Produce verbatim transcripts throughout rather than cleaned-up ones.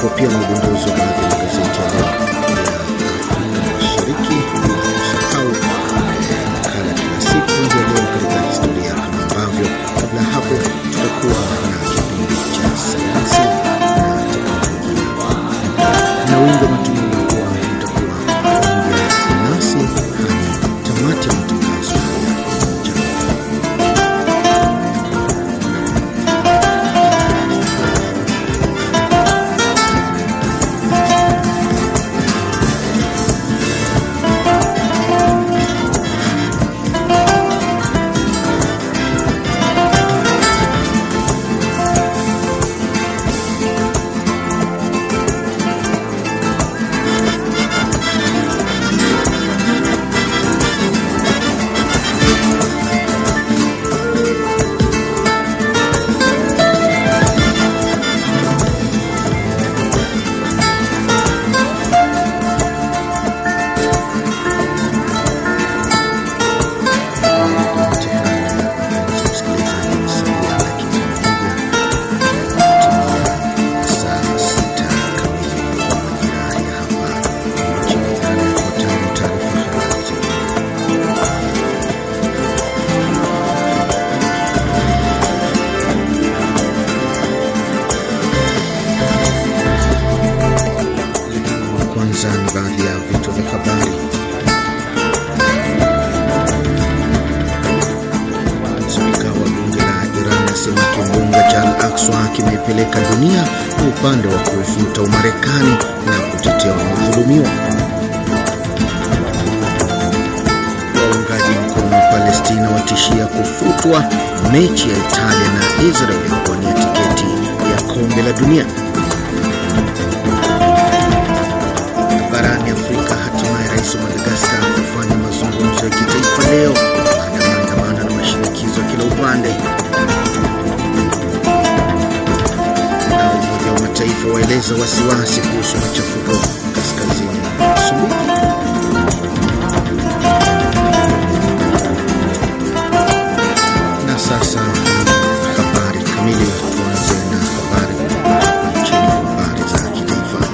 hapo pia na udondozi wa baadhi ya magazeti ya leo ya Afrika Mashariki, bila kusahau makala kila siku ya leo katika historia, kama ambavyo kabla hapo tutakuwa na kipindi cha sayansi na teknolojia, na wingi wa matumaini kuwa mtakuwa pamoja nasi hadi tamati ya matangazo haya. Kimepeleka dunia upande wa kufuta Umarekani na kutetea wanaodhulumiwa. Waungaji mkono wa Palestina watishia kufutwa mechi ya Italia na Israel kwa nia tiketi ya kombe la dunia. Barani Afrika, hatimaye rais wa Madagascar kufanya mazungumzo ya kitaifa leo baada ya maandamano na mashinikizo ya kila upande. Mataifa waeleza wasiwasi kuhusu machafuko kaskazini mwa Msumbiji. Na sasa habari kamili. Tuanze na habari nchini, habari za kitaifa.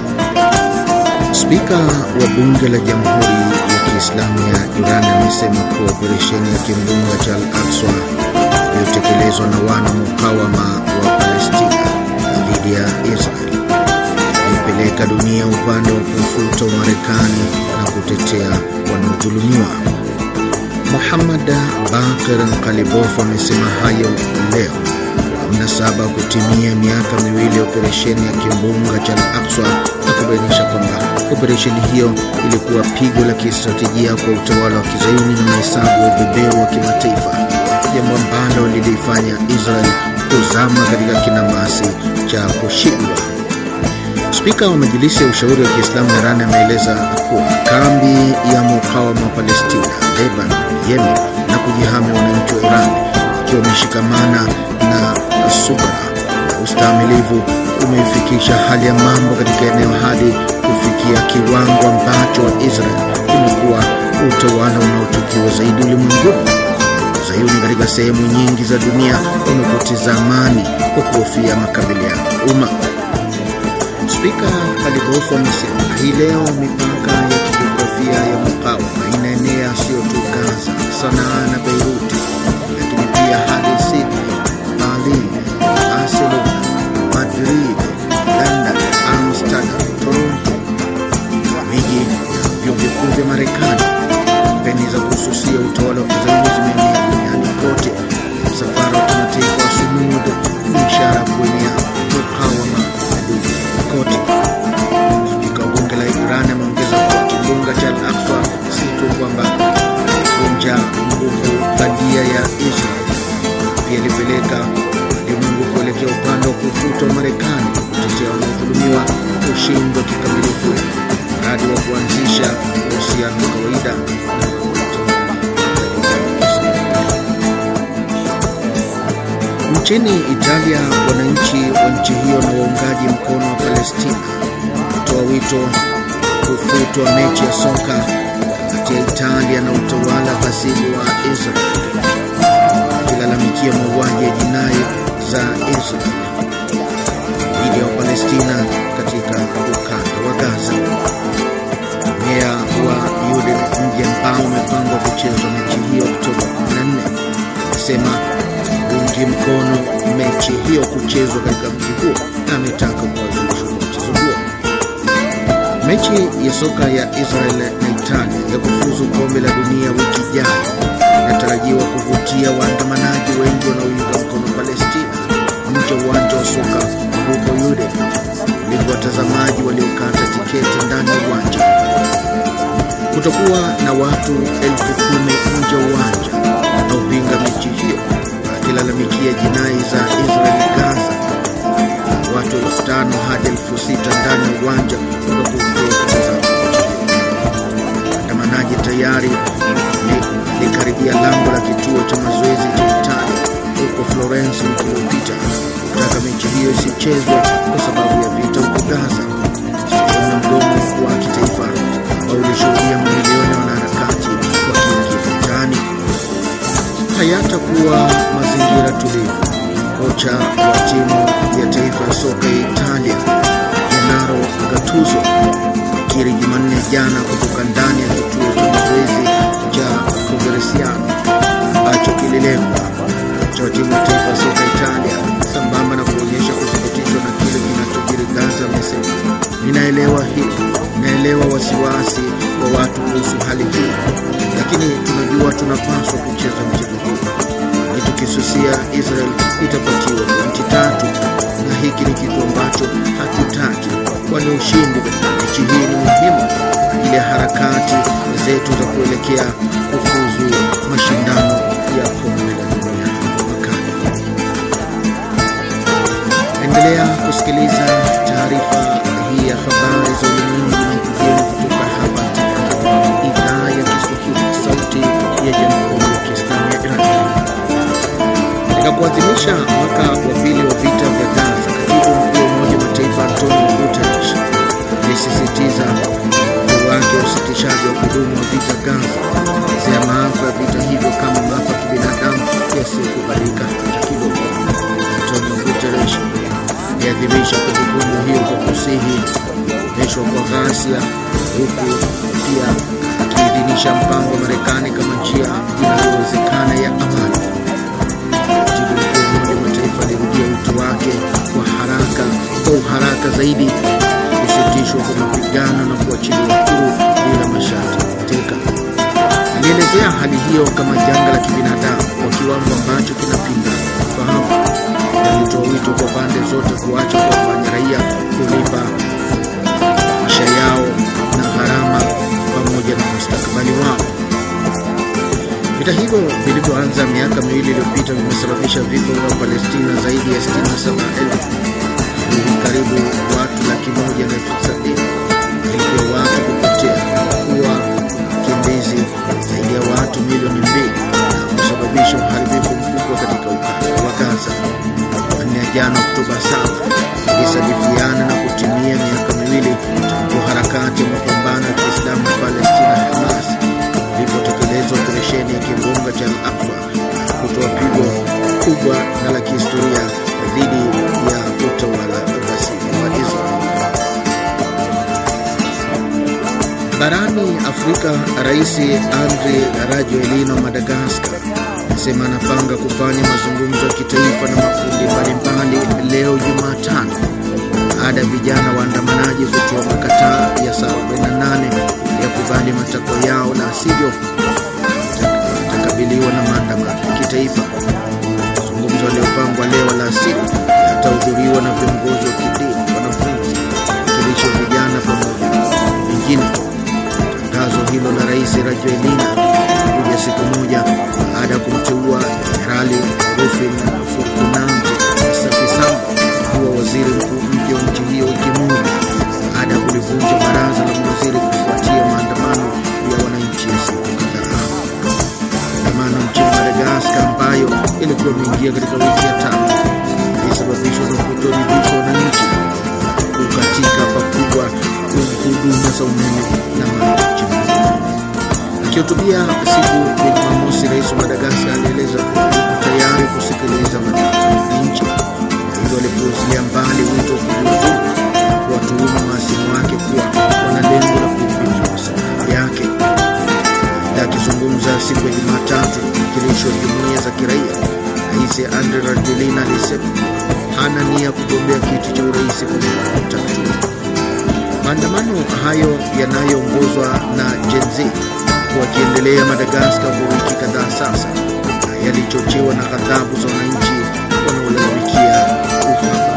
Spika wa bunge la Jamhuri ya Kiislamu ya Iran amesema kuwa operesheni ya kimbunga cha Al-Aqsa iliyotekelezwa na wana mukawama wa Palestina dhidi ya Israel ilipeleka dunia upande wa kufuta Umarekani na kutetea wanaodhulumiwa. Muhammad Baqir Qalibof amesema hayo leo mnasaba kutimia miaka miwili ya operesheni ya kimbunga cha Al-Aqsa, na kubainisha kwamba operesheni hiyo ilikuwa pigo la kistratejia kwa utawala wa Kizayuni na mahesabu ya ubebeo wa kimataifa, jambo ambalo lilifanya Israel kuzama katika kinamasi cha kushindwa. Spika wa Majilisi ya Ushauri wa Kiislamu Iran ameeleza kuwa kambi ya mukawama wa Palestina, Lebanon, Yemen na kujihami wananchi wa Iran wakiwa wameshikamana na subra na ustahimilivu umeifikisha hali ya mambo katika eneo hadi kufikia kiwango ambacho Israel imekuwa utawala unaochukiwa zaidi ulimwenguni. Zayuni katika sehemu nyingi za dunia wamepoteza amani kwa kuhofia makabiliano umma. Spika Khalibof amesema hii leo mipaka ya kijiografia ya mukawama inaenea sio tu Gaza, Sanaa na Beirut, lakini pia hadi Sydney, Berlin, Barcelona, Madrid, London, Amsterdam, Toronto, miji na vyuo vikuu vya Marekani. Kampeni za kuhususia utawala wa Kizayuni zimeenea duniani kote. Msafara wa kimataifa wa Sumud ni ishara kuenea mukawama adui kote. Spika wa bunge la Iran ameongeza kuwa kimbunga cha Al-Aqsa si tu kwamba kuvunja nguvu bandia ya Israel, pia ilipeleka ulimwengu kuelekea upande wa kufuta Marekani, kutetea wanaodhulumiwa, kushindwa kikamilifu mradi wa kuanzisha uhusiano wa kawaida na nchini Italia. Wananchi wa nchi hiyo na waungaji mkono wa Palestina kutoa wito kufutwa mechi ya soka kati ya Italia na utawala ghasibu wa Israel, wakilalamikia mauaji ya jinai za Israel. dhidi ya Palestina katika ukanda wa Gaza. Meya wa Yudin, mji ambao umepangwa kuchezwa mechi hiyo Oktoba kumi na nne, amesema ungi mkono mechi hiyo kuchezwa katika mji huo na ametaka kuahirishwa kwa mchezo huo. Mechi ya soka ya Israel na Italia ya kufuzu kombe la dunia wiki ijayo inatarajiwa kuvutia waandamanaji wengi wanaounga mkono Palestina nje ya uwanja wa soka huko Yudin, kuliko watazamaji waliokata tiketi ndani ya uwanja. Kutakuwa na watu elfu kumi nje ya uwanja wanaopinga mechi hiyo wakilalamikia jinai za Israel Gaza. Watu elfu tano hadi elfu sita ndani ya uwanja wanapokuwa kutazama mechi hiyo. Waandamanaji tayari likaribia lango la kituo cha mazoezi cha Italia huko Florence wiki iliyopita kutaka mechi hiyo isichezwe kwa sababu ya vita huko Gaza. Sehemu ya mgomo wa kitaifa ambao ulishuhudia mamilioni ya wanaharakati wakiingia vitani. Hayatakuwa mazingira tulivu. Kocha wa timu ya taifa ya soka ya Italia Gennaro Gattuso kiri Jumanne jana kutoka ndani ya kituo cha mazoezi cha Coverciano ambacho kililengwa. Kocha wa timu ya taifa ya soka ya Italia, sambamba na kuonyesha kusikitishwa na kile kinachojiri Gaza, amesema, ninaelewa hili, naelewa wasiwasi wa watu kuhusu hali hii, lakini tunajua tunapaswa kucheza mchezo huu. Ni tukisusia Israel itapatiwa pointi tatu, na hiki ni kitu ambacho hatutaki, kwani ushindi katika mechi hii ni muhimu kwa ajili ya harakati zetu za kuelekea kufuzu mashindano ya kombe la dunia mwakani. Endelea kusikiliza taarifa hii ya habari za ulimwengu na kugeni kutoka hapa idhaa ya Kiswahili sauti ya Jamhuri ya Kiislamu ya Iran. Katika kuadhimisha mwaka wa pili wa vita vya Gaza, katibu mkuu wa Umoja wa Mataifa Antonio Guterres alisisitiza wake wa usitishaji wa kudumu wa vita Gaza, zia maafa ya vita hivyo kama maafa ya kibinadamu yasiyokubalika hata kidogo. Antonio Guterres aliadhimisha kumbukumbu hiyo kwa kusihi kukomeshwa kwa ghasia, huku pia akiidhinisha mpango wa Marekani kama njia inayowezekana ya amani. Katibu mkuu wa Umoja wa Mataifa alirudia wito wake kwa haraka kwa uharaka zaidi kusitishwa kwa mapigano na kuachiliwa huru bila masharti mateka. Alielezea hali hiyo kama janga la kibinadamu kwa kiwango ambacho kinapinga ufahamu. Alitoa wito kwa pande zote kuacha kuwafanya raia kulipa maisha yao na gharama pamoja na mustakabali wao. Vita hivyo vilivyoanza miaka miwili iliyopita vimesababisha vifo vya Palestina zaidi ya sitini na saba elfu, karibu watu laki moja na elfu sabini, elfu ya watu kupotea, kuwa wakimbizi zaidi ya watu milioni mbili na kusababisha uharibifu mkubwa katika ukanda wa Gaza. Jumanne jana Oktoba saba ilisadifiana na kutimia miaka miwili tangu harakati ya mapambano ya Kiislamu ya Palestina Hamas ilipotekeleza operesheni ya kimbunga cha Al-Aqsa kutoa pigo kubwa na la kihistoria dhidi ya utawala ghasibu wa Israel. Barani Afrika, Rais Andry Rajoelina wa Madagascar amesema anapanga kufanya mazungumzo ya kitaifa na makundi mbalimbali leo Jumatano baada ya vijana waandamanaji kutoa makataa ya saa arobaini na nane ya kubali matakwa yao, na sivyo watakabiliwa na maandamano ya kitaifa. Mazungumzo yaliyopangwa leo alasiri yatahudhuriwa na viongozi wa kidini, wanafunzi, wakilishi wa vijana pamoja na wengine. Tangazo hilo la Rais Rajoelina kuja siku moja baada ya kumteua Jenerali Rufin Ferdinand Safisamba kuwa waziri mkuu mpya wa nchi hiyo wiki moja baada ya kulivunja baraza la mawaziri kufuatia maandamano ya wananchi ya siku kadhaa. Maandamano nchini Madagascar ambayo ilikuwa imeingia katika wiki ya tatu ilisababishwa na kutoridhishwa wananchi kukatika pakubwa huduma za umeme na maji. Akihutubia siku ya Jumamosi, Rais wa Madagascar alieleza kuwa tayari kusikiliza matakwa ya nchi. Hivyo kupuuzilia mbali wito wa kujiuzulu, kuwatuhumu mahasimu wake kuwa wana lengo la kuipiga maslahi yake. Akizungumza siku ya Jumatatu mwakilishi wa jumuiya za kiraia, Rais Andre Rajoelina alisema hana nia kugombea kiti cha urais kwa muhula wa tatu. Maandamano hayo yanayoongozwa na Gen Z wakiendelea Madagascar kwa wiki kadhaa sasa, yalichochewa na ghadhabu za wananchi wanaolalamikia uhaba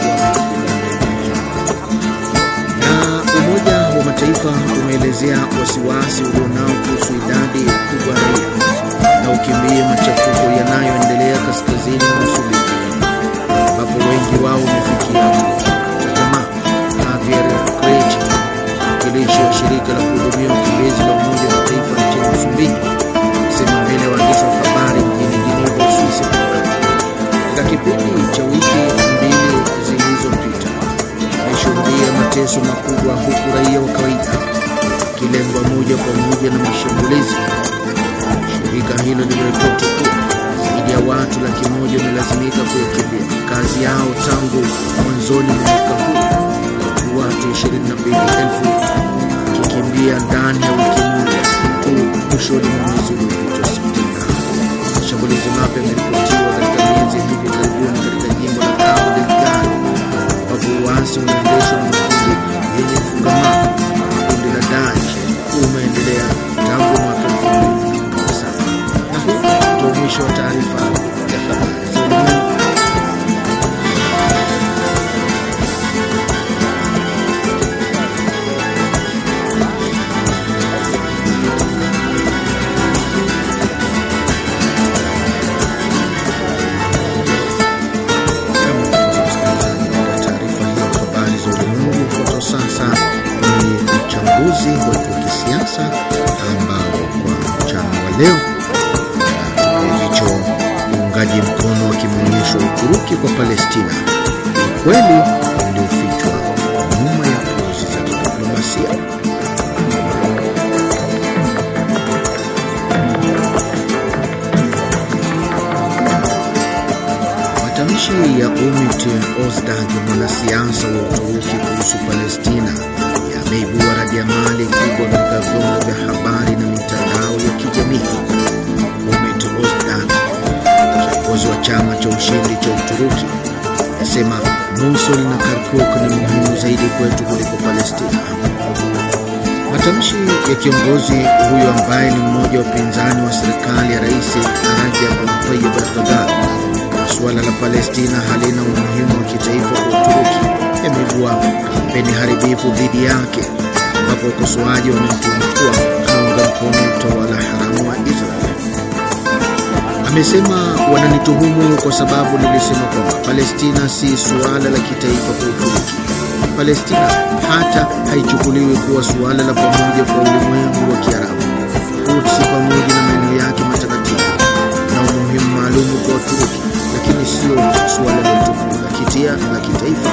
wa na Umoja wa Mataifa umeelezea wasiwasi ulionao kuhusu idadi kubwa ya raia na ukimbia machafuko yanayoendelea kaskazini mwa Msumbiji, ambapo wengi wao wamefikia tamaa. Javier Creche, mwakilishi wa shirika la kuhudumia wakimbizi la Umoja wa Mataifa nchini Msumbiji, alisema mbele ya waandishi wa habari mjini Geneva, Uswisi, katika kipindi cha wiki mbili zilizopita ameshuhudia mateso makubwa, huku raia wa kawaida wakilengwa moja kwa moja na mashambulizi. Shirika hilo limeripoti kuwa zaidi ya watu laki moja wamelazimika kuyakimbia kazi yao tangu mwanzoni mwa mwaka huu, watu ishirini na mbili elfu wakikimbia ndani ya wiki moja tu mwishoni mwa mwezi uliopita Septemba. Mashambulizi mapya yameripotiwa katika miezi ya hivi karibuni katika jimbo la Cabo Delgado, ambapo uasi unaendeshwa na makundi yenye mfungamano na kundi la Daesh umeendelea tangu mwaka elfu mbili na saba. Na huu ndio mwisho wa taarifa ya habari za ulimwengu. Wetu wa kisiasa ambao kwa mchana wa leo ndicho uungaji mkono wa kimaonyesho wa Uturuki kwa Palestina, kweli uliofichwa nyuma ya pozi za kidiplomasia. Matamshi ya Umut Ozdag, mwanasiasa wa Uturuki, kuhusu Palestina yameibua radiamali kubwa katika vyombo vya habari na mitandao ya kijamii. Umut Ozdag, kiongozi wa chama cha ushindi cha Uturuki, anasema Mosul na Kirkuk ni muhimu zaidi kwetu kuliko Palestina. Matamshi ya kiongozi huyo ambaye ni mmoja wa upinzani wa serikali ya Rais Recep Tayyip Erdogan, suala la Palestina halina umuhimu wa kitaifa kwa Uturuki, yameibua kampeni haribifu dhidi yake, ambapo wakosoaji wamemtuhumu kuwa anaunga mkono utawala haramu wa Israel. Amesema wananituhumu kwa sababu nilisema kwamba Palestina si suala la kitaifa kwa Uturuki. Palestina hata haichukuliwi kuwa suala la pamoja kwa ulimwengu wa Kiarabu. Quds pamoja na maeneo yake matakatifu na umuhimu maalum kwa Uturuki, lakini sio suala la kitia la kitaifa.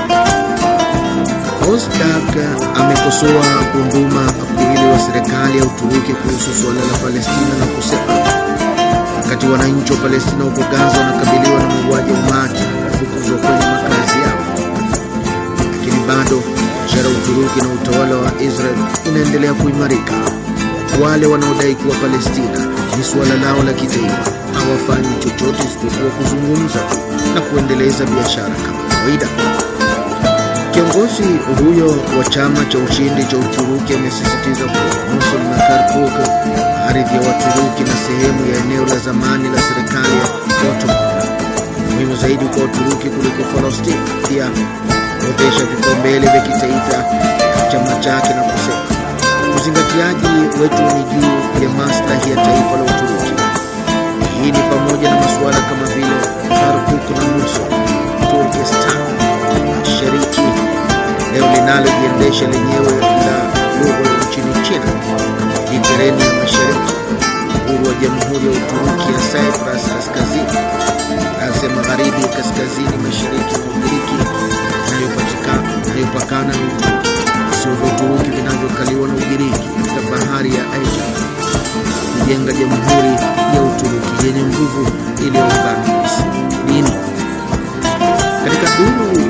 Ozdag amekosoa unduma Aprili wa serikali ya Uturuki kuhusu suala la Palestina na kusema wakati wananchi wa Palestina huko Gaza wanakabiliwa na mauaji ya umati na kufukuzwa kwenye makazi yao, lakini bado biashara Uturuki na utawala wa Israel inaendelea kuimarika. Wale wanaodai kuwa Palestina ni suala lao la kitaifa hawafanyi chochote isipokuwa kuzungumza na kuendeleza biashara kama kawaida. Kiongozi huyo wa chama cha ushindi cha Uturuki amesisitiza kuwa Mosul na Kirkuk, ardhi ya Waturuki na sehemu ya eneo la zamani la serikali ya Ottoman, muhimu zaidi kwa Uturuki kuliko Palestina. Pia kuorodhesha vipaumbele vya kitaifa ya chama chake na kusema uzingatiaji wetu ni juu ya maslahi ya taifa la Uturuki. Hii ni pamoja na masuala kama vile Kirkuk na Mosul, Turkestan Mashariki, eneo linalojiendesha lenyewe la lugha nchini China, Mediterania ya Mashariki, uhuru wa Jamhuri ya Uturuki ya Cyprus kaskazini, Asia Magharibi kaskazini mashariki mwa Ugiriki inayopatikana inayopakana na Uturuki, sio Uturuki vinavyokaliwa na Ugiriki katika bahari ya Aegean, kujenga Jamhuri ya Uturuki yenye nguvu iliyoungana dini. Katika duru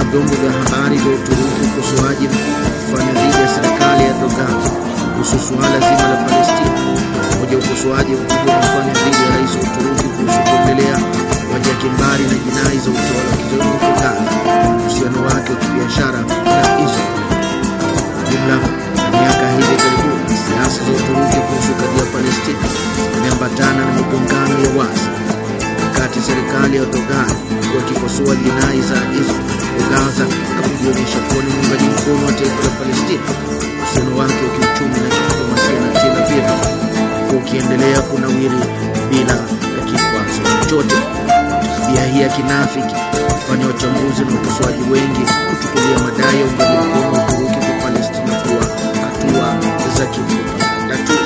vyombo vya habari vya Uturuki ukosoaji kufanya dhidi ya serikali ya Erdogan kuhusu suala zima la Palestina. Moja ukosoaji mkubwa unafanya dhidi ya rais wa Uturuki kuhusu kuendelea waja kimbari na jinai za utawala wa kizayuni huko Gaza, uhusiano wake wa kibiashara na Israel. Jumla ya miaka hivi karibuni, siasa za Uturuki kuhusu kadhia ya Palestina imeambatana na migongano ya wazi, wakati serikali ya Erdogan wakikosoa jinai za Israel kwa Gaza na kujionyesha kuwa ni muungaji mkono wa taifa la Palestina. Uhusiano wake wa kiuchumi na kidiplomasia na Tel Aviv ukiendelea kunawiri bila ya kikwazo chochote. Tabia hii ya kinafiki kufanya wachambuzi na wakosoaji wengi kuchukulia madai ya uungaji mkono wa Uturuki kwa Palestina kuwa hatua za kipropaganda tu.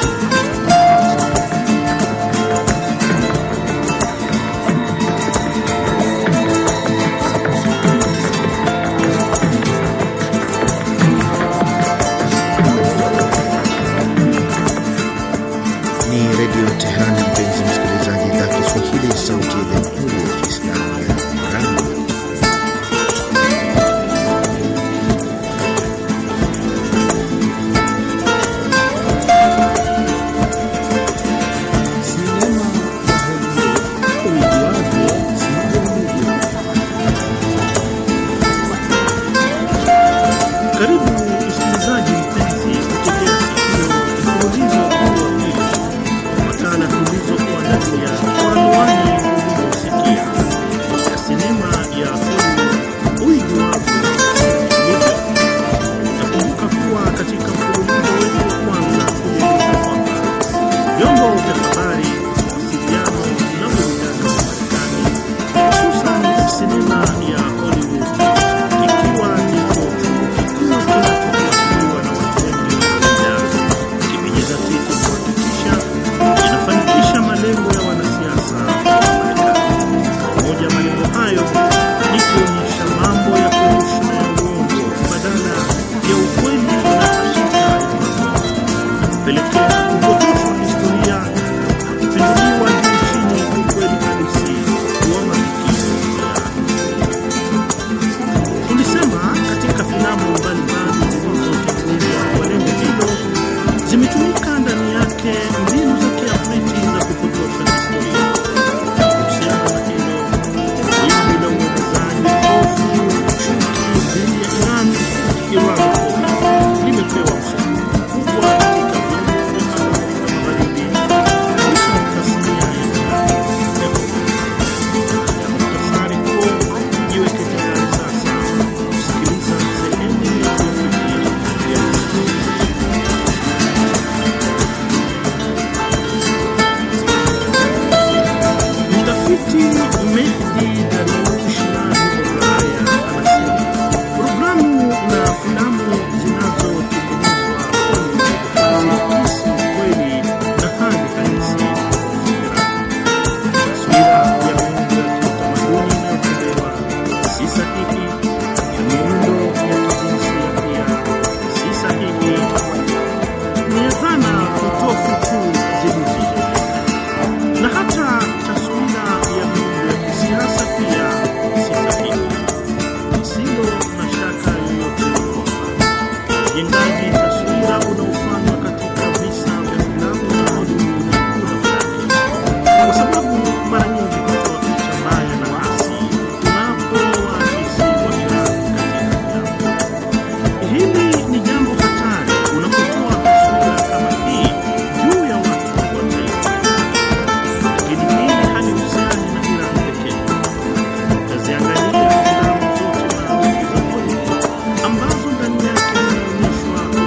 ambazo ndani yake inaonyeshwa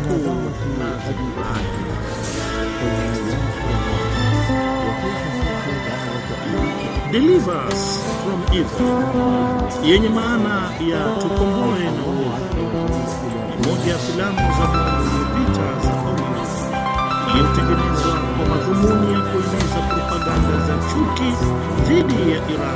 kuu na zibaya. Deliver us from evil, yenye maana ya tukomboe na uovu, ni moja ya filamu za mwaka uliopita za Hollywood iliyotengenezwa kwa madhumuni ya kueneza propaganda za chuki dhidi ya Iran.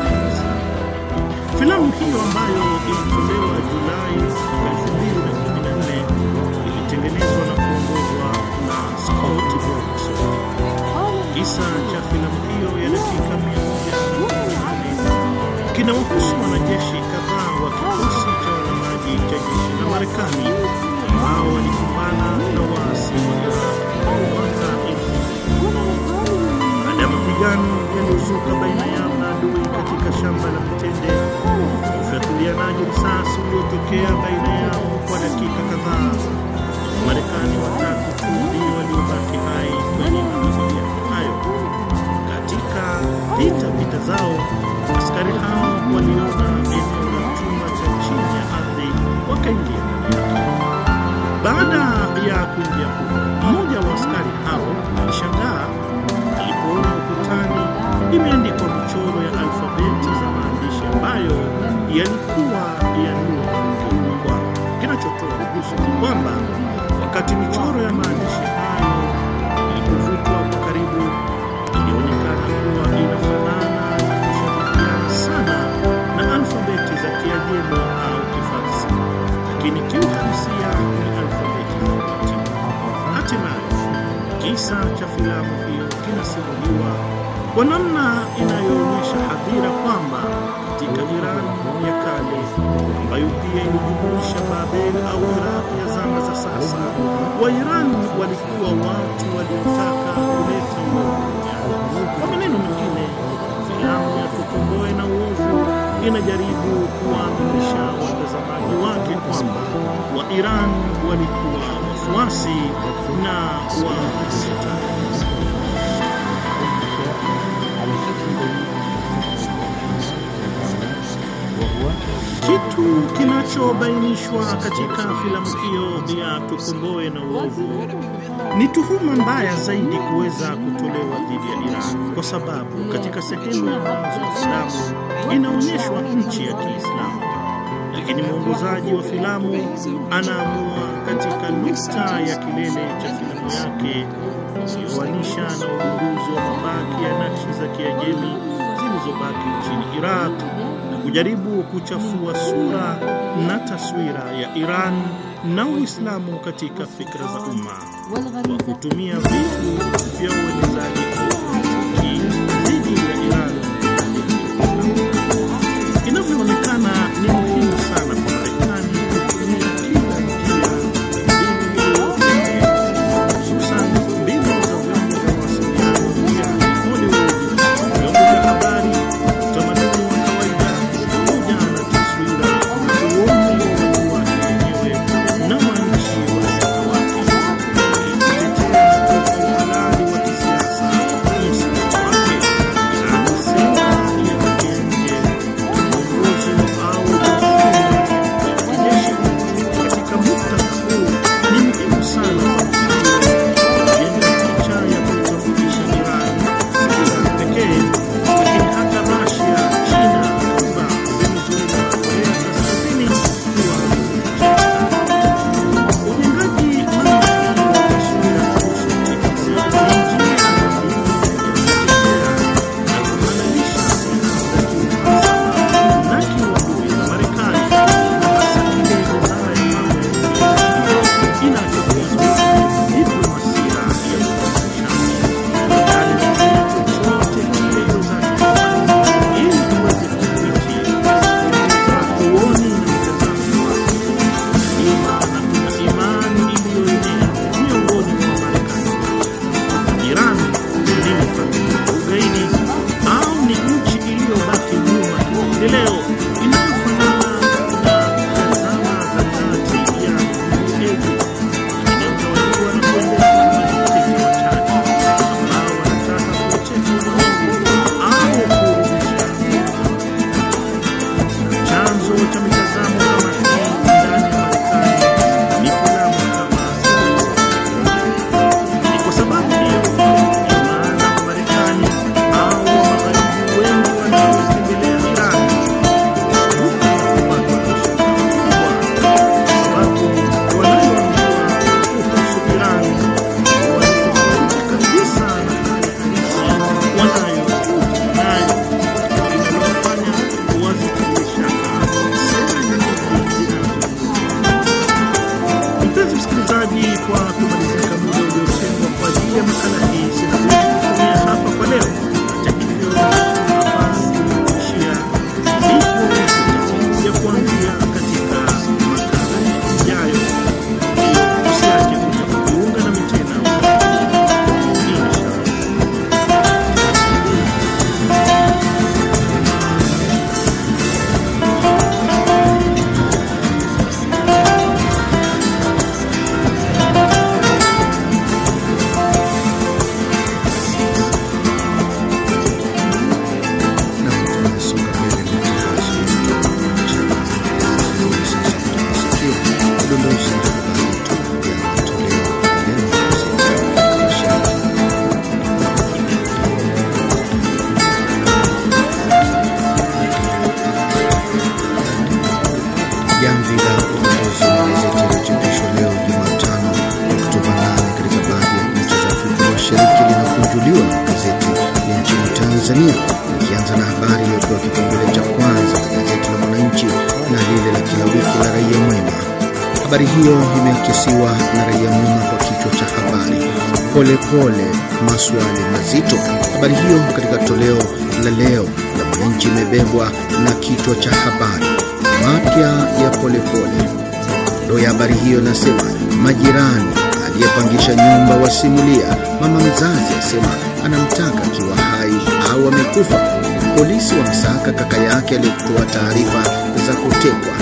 Filamu hiyo ambayo ilitolewa Julai elfu mbili na kumi na nne ilitengenezwa na kuongozwa na Scott Brooks. Kisa cha filamu hiyo ya dakika mia moja na nane kinawahusu wanajeshi kadhaa wa kikosi cha wanamaji cha jeshi la Marekani ambao walikumbana na waasi wa Iraq mwaka elfu mbili. Baada ya mapigano yaliyozuka baina yao na adui katika shamba la mtende, ufyatulianaji risasi uliotokea baina yao kwa dakika kadhaa, Marekani watatu tu ndio waliobaki hai kwenye mapigano hayo. Katika vita vita zao, askari hao waliona eneo la chumba cha chini ya ardhi, wakaingia ndani yake. Baada ya kuingia huko, mmoja wa askari hao alishangaa alipoona ukutani imeandikwa michoro ya alfabeti za maandishi ambayo yalikuwa ya lugha ngeni kwao. Kinachotoa kuhusu ni kwamba wakati michoro ya maandishi hayo ilipovutwa kwa karibu, ilionekana kuwa inafanana na kushabihiana sana na alfabeti za Kiajemi au Kifarsi, lakini kiuhalisia ni alfabeti za Kilatini. Hatimaye kisa cha filamu hiyo kinasimuliwa kwa namna inayoonyesha hadhira kwamba katika Iran ya kale, ambayo pia ilijumuisha Babel au Iraq ya zama za sasa, Wairan walikuwa watu waliotaka kuleta uovu duniani. Kwa maneno mengine, filamu ya Tukomboe na Uovu inajaribu kuwaaminisha watazamaji wake kwamba Wairan walikuwa wafuasi na wa Shetani. Kitu kinachobainishwa katika filamu hiyo ya Tukomboe na Uovu ni tuhuma mbaya zaidi kuweza kutolewa dhidi ya Iran, kwa sababu katika sehemu ya mwanzo ya filamu inaonyeshwa nchi ya Kiislamu, lakini mwongozaji wa filamu anaamua katika nukta ya kilele cha filamu yake kuoanisha na ugunduzi wa mabaki ya nakshi za Kiajemi zilizobaki nchini Iraq na kujaribu kuchafua sura na taswira ya Iran na Uislamu katika fikra za umma kwa kutumia vitu vya uelezaji dhidi ya Iran. Inavyoonekana ni muhimu sana kwa Marekani kutumia kila njia hususan mbinu za vyombo vya mawasiliano duniani, Hollywood, vyombo vya habari, utamaduni wa kawaida, pamoja na taswira na uongo wa watu wenyewe na wananchi wa wake, ili kutetea uhalali wa kisiasa Tanzania, ikianza na habari iliyopewa kipaumbele cha kwanza na gazeti la Mwananchi na lile la kila wiki la Raia Mwema. Habari hiyo imeakisiwa na Raia Mwema kwa kichwa cha habari, pole pole maswali mazito. Habari hiyo katika toleo la leo la Mwananchi imebebwa na kichwa cha habari, mapya ya pole pole. Ndio ya habari hiyo nasema, majirani aliyepangisha nyumba wasimulia, mama mzazi asema anamtaka akiwa hai au amekufa. Polisi wamsaka kaka yake aliyetoa taarifa za kutekwa.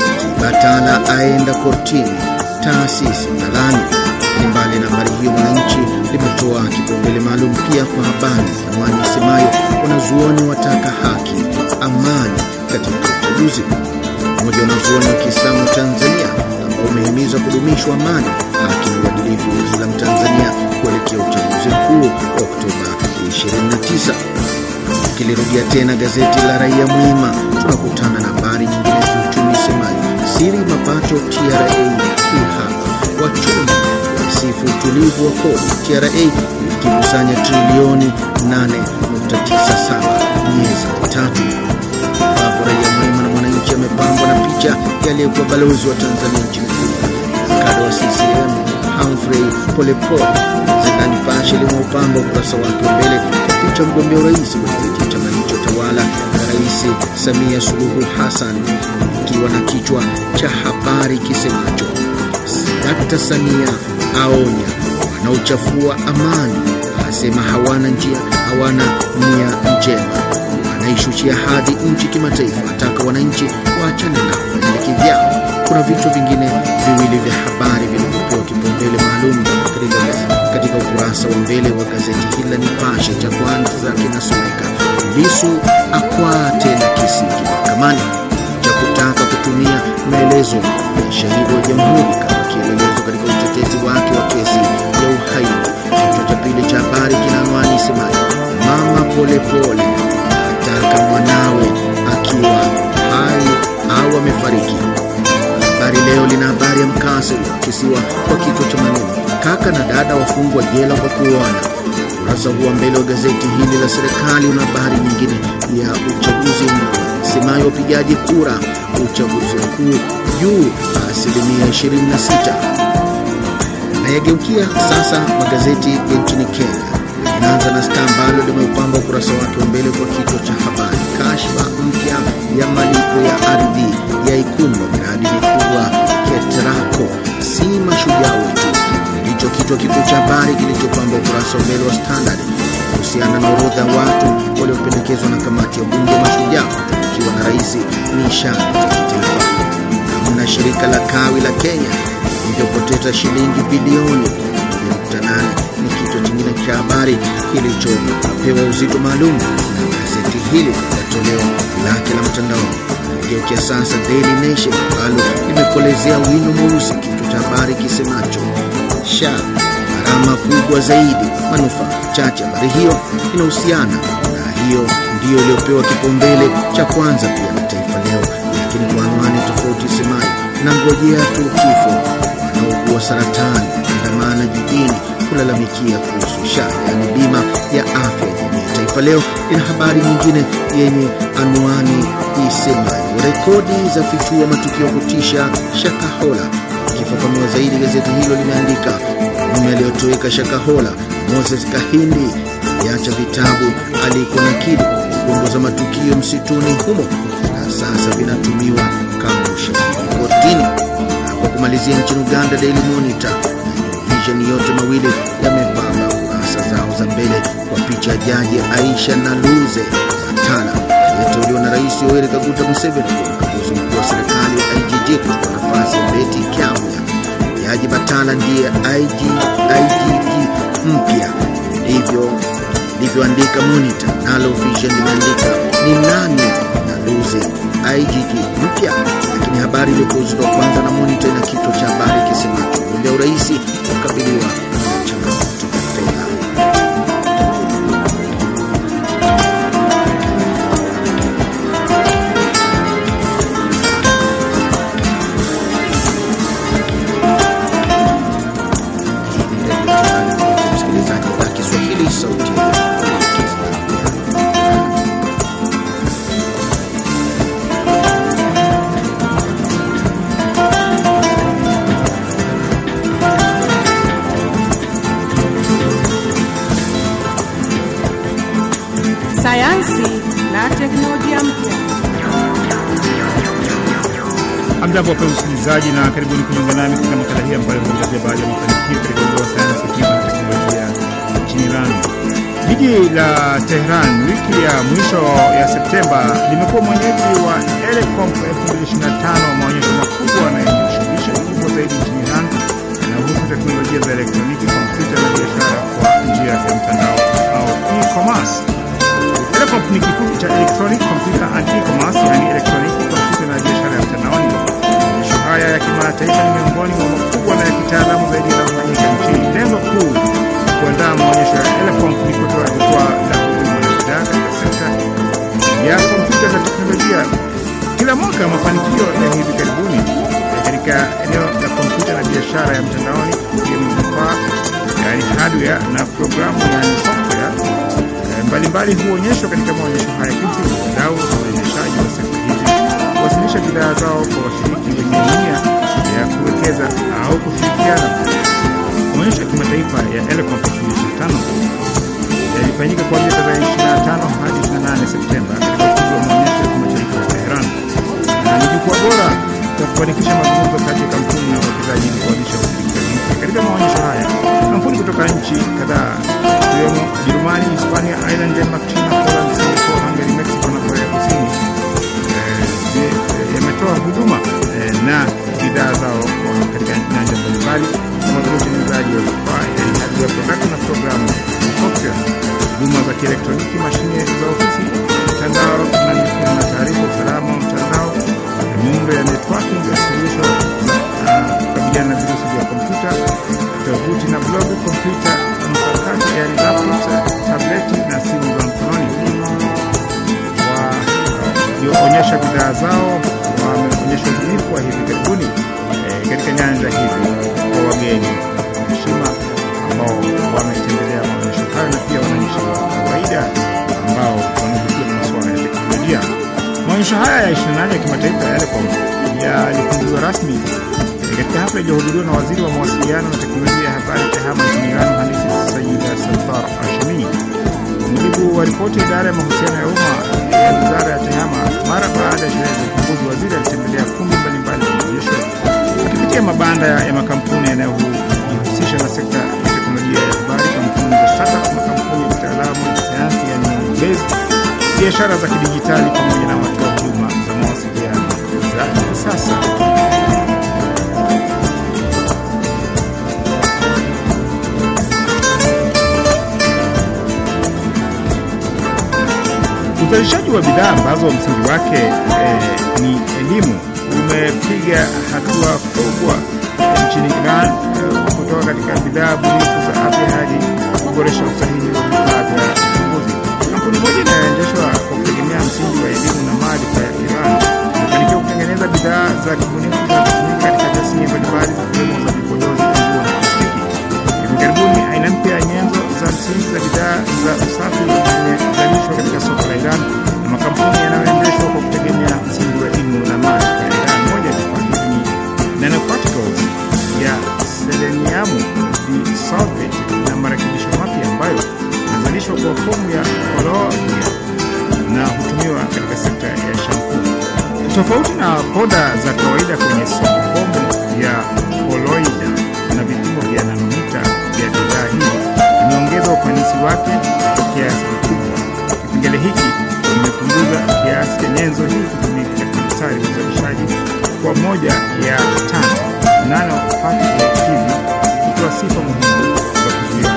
Batala aenda kortini, taasisi nadhani. Mbali na habari hiyo, Mwananchi limetoa kipaumbele maalum pia kwa habari anwani isemayo, wanazuoni wataka haki, amani katika uchaguzi. Mmoja wanazuoni wa Kiislamu Tanzania ambao umehimiza kudumishwa amani, haki na uadilifu wa kila Mtanzania kuelekea uchaguzi mkuu wa Oktoba ishirini na tisa. Kilirudia tena gazeti la Raia Mwema, tunakutana na habari nyingine za uchumi isemayo, siri mapato T R A ihaba, wachumi wasifu utulivu wa kodi, T R A ikikusanya trilioni nane nukta tisa saba miezi mitatu. Hapo Raia Mwema na Mwananchi amepambwa na picha ya aliyekuwa balozi wa Tanzania nchini Cuba, kada wa C C M Humphrey Polepole. Zidani Pasha limeupamba ukurasa wake mbele kwa picha mgombea urais wa chama hicho tawala, Rais Samia Suluhu Hassan, ikiwa na kichwa cha habari kisemacho, Daktari Samia aonya wanaochafua amani, asema hawana njia, hawana nia njema, anaishushia hadhi nchi kimataifa, ataka wananchi waachane na miliki vyao. Kuna vichwa vingine viwili vya habari vilivyopewa kipaumbele maalum katika, katika ukurasa wa mbele wa gazeti hili la Nipashe. Cha kwanza kinasomeka, Lissu akwaa tena kesi mahakamani, cha kutaka kutumia maelezo ya shahidi wa jamhuri kama kielelezo katika utetezi wake wa kesi ya uhaini. Kichwa cha pili cha habari kina anwani isemayo, mama Polepole ataka mwanawe akiwa hai au amefariki. Habari Leo lina habari ya mkasa kisiwa kwa kichwa cha maneno, kaka na dada wafungwa jela kwa kuoana. Ukurasa huo mbele wa gazeti hili la serikali una habari nyingine ya uchaguzi semayo, upigaji kura uchaguzi mkuu juu asilimia ishirini na sita. Na yageukia sasa magazeti ya nchini Kenya. Inaanza na Star ambalo limeupamba ukurasa wake mbele kwa kichwa cha habari, kashfa mpya ya malipo ya ardhi ya ikumba miradi mikubwa Ketraco, si mashujaa wetu. Ndicho kichwa kikuu cha habari kilichopamba ukurasa wa mbele wa Standard kuhusiana na orodha ya watu waliopendekezwa na kamati ya bunge mashujaa ikiwa na rais nishati kitaifa. Na shirika la kawi la Kenya lilipoteza shilingi bilioni nukta nane ni kichwa kingine cha habari kilichopewa uzito maalum na gazeti hili la toleo lake la mtandaoni. Geukia sasa Daily Nation ambalo limekolezea wino mweusi kichwa cha habari kisemacho, sha gharama kubwa zaidi, manufaa chache. Habari hiyo inahusiana na hiyo ndiyo iliyopewa kipaumbele cha kwanza pia na Taifa Leo, lakini kwa anwani tofauti isemayo, na ngojea tu kifo wanaougua saratani andamana jijini kulalamikia kuhusu sha, yani bima ya afya jamii. Taifa Leo ina habari nyingine yenye anwani isemayo, rekodi za fichua matukio kutisha Shakahola. Kifafanua zaidi, gazeti hilo limeandika, mume aliyotoweka Shakahola Moses Kahindi aliacha vitabu aliko nakili kuongoza matukio msituni humo na sasa vinatumiwa kama ushahidi kotini. Na kwa kumalizia, nchini Uganda, Daily Monitor na Vision yote mawili yamepamba kurasa zao za mbele kwa picha ya Jaji Aisha Naluze Batala aliyeteuliwa na Rais Yoweri Kaguta Museveni kwa mkaguzi mkuu wa serikali ya I G G kwa nafasi ya Betty Kiamya. Jaji Batala ndiye I G G mpya, ndivyo ndivyoandika Monitor. Nalo Vision limeandika, ni nani Naluze I G G mpya? Lakini habari iliyokuwa kwa kwanza na Monitor ina kichwa cha habari kisemacho, mgombea urais ukabiliwa na changamoto ya fedha. Msikilizaji wa Kiswahili, sauti ya sayansi na teknolojia mpya. Hamjambo wapenzi wasikilizaji, na karibuni kujiunga nami katika makala hii ambayo huangazia baadhi ya mafanikio katika uga wa sayansi, tiba na teknolojia nchini Iran. Jiji la Tehran wiki ya mwisho ya Septemba limekuwa mwenyeji wa Elecomp elfu mbili ishirini na tano, maonyesho makubwa na yenye ushirikisho mkubwa zaidi nchini Iran yanayohusu teknolojia za elektroniki, kompyuta na biashara kwa njia ya mtandao au e-commerce. Elecomp ni kifupi cha Electronic Computer and E-commerce, yani elektroniki, kompyuta na biashara ya mtandaoni. Maonyesho haya ya kimataifa ni miongoni mwa makubwa na ya kitaalamu zaidi yanayofanyika nchini. Lengo kuu kuandaa maonyesho ya Elecomp ni kutoa jukwaa la huduma na bidhaa katika sekta ya kompyuta na teknolojia. Kila mwaka mafanikio ya hivi karibuni katika eneo la kompyuta na biashara ya mtandaoni, ikiwemo vifaa yani hardware na programu yani software mbalimbali huonyeshwa katika maonyesho haya. Kinsi wadau na waendeshaji wa sekta hizi kuwasilisha bidhaa zao kwa washiriki wenye nia ya kuwekeza au kushirikiana. Maonyesho ya kimataifa ya Elecomp elfu mbili ishirini na tano yalifanyika kuanzia tarehe ishirini na tano hadi ishirini na nane Septemba katika ukumbi wa maonyesho ya kimataifa ya Tehran, na ni jukwaa bora la kufanikisha mazungumzo kati ya kampuni na wawekezaji ili kuanzisha ushirikiano mpya. Katika maonyesho haya kampuni kutoka nchi kadhaa ikiwemo Ujerumani, Hispania, Ireland, Denmark, China, Poland, Singapore, Hungary, Mexico na Korea Kusini eh, yametoa huduma eh, na bidhaa zao katika nyanja mbalimbali kama vile utengenezaji wa vifaa yani hardware product na programu na software, huduma za kielektroniki, mashine za ofisi, mtandao na mifumo na taarifa, usalama wa mtandao, miundo ya networking ya suluhisho za kukabiliana na virusi vya kompyuta, tovuti na blog, kompyuta mpakato yani laptops, tableti na simu za mkononi. Walioonyesha bidhaa zao wameonyesha ubunifu wa hivi karibuni e, katika nyanja hizi kwa wageni heshima ambao wametembelea maonyesho hayo na pia wananchi wa kawaida ambao wanavutiwa na masuala ya teknolojia. Maonyesho haya ya ishirini na nane ya kimataifa ya Elecomp yalifunguliwa rasmi katika hafla iliyohudhuriwa na waziri wa mawasiliano na teknolojia ya habari TEHAMA nchini Iran, mhandisi Sayyid Sattar Hashemi. Kwa mujibu wa ripoti ya idara ya mahusiano ya umma ya wizara ya TEHAMA, mara baada ya sherehe za ufunguzi, waziri alitembelea kumbi mbalimbali za maonyesho akipitia mabanda ya makampuni yanayojihusisha na sekta ya teknolojia ya habari, kampuni za startup, makampuni ya kitaalamu ya sayansi yani base, biashara za kidijitali pamoja na watoa huduma za mawasiliano za kisasa. Uzalishaji wa bidhaa ambazo msingi wake eh, ni elimu umepiga hatua kubwa nchini Iran eh, kutoka katika bidhaa bunifu za afya hadi kuboresha usahihi wa vifaa vya uchunguzi. Kampuni moja inayoendeshwa kwa kutegemea msingi wa elimu na maarifa ya Iran imefanikiwa kutengeneza bidhaa za kibunifu za kutumika katika tasnia mbalimbali zikiwemo za vipodozi, nguo na plastiki. Hivi karibuni aina mpya ya nyenzo za msingi za bidhaa za usafi zimezalishwa katika soko la Iran na makampuni yanayoendeshwa kwa kutegemea msingi wa elimu na maarifa ya Iran. Moja ya vifaa hivi ni nanoparticles ya selenium disulfate na marekebisho mapya ambayo yanazalishwa kwa fomu ya colloidal na hutumiwa katika sekta ya shampoo. Tofauti na poda za kawaida kwenye soko, fomu ya colloidal na vipimo vya nanomita vya bidhaa hii imeongeza ufanisi wake kwa kiasi kikubwa. Kipengele hiki kimepunguza kiasi cha nyenzo hii kutumika katika mstari wa uzalishaji kwa moja ya tano. Nanoparticles hivi hutoa sifa muhimu za kuzuia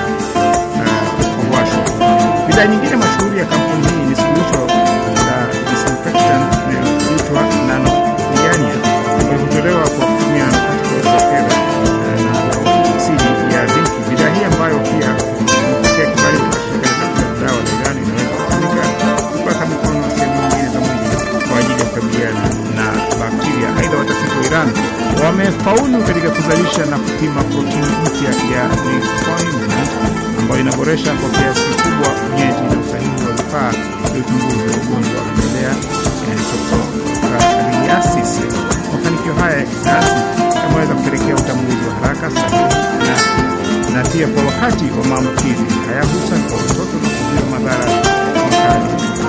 kuwasha. Bidhaa nyingine mashuhuri ya kampuni hii ni suluhisho la disinfectant linaloitwa Nanopiania ambayo hutolewa kwa kutumia nanoparticles za fedha na oksidi ya zinki. Bidhaa hii ambayo pia hupatia kibali kwa shirika la dawa la Iran inaweza kutumika kupaka mikono na sehemu nyingine za mwili kwa ajili ya kukabiliana na bakteria. Aidha, watafiti wa Iran wamefaulu katika kuzalisha na kupima protini mpya ya recombinant ambayo inaboresha kwa kiasi kikubwa unyeti na usahihi wa vifaa vya uchunguzi wa ugonjwa wa vimelea yani toxoplasmosis. Mafanikio haya ya kisayansi yanaweza kupelekea utambuzi wa haraka, sahihi na na pia kwa wakati wa maambukizi, hayagusa kwa watoto na kuzuia madhara makali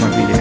kama vile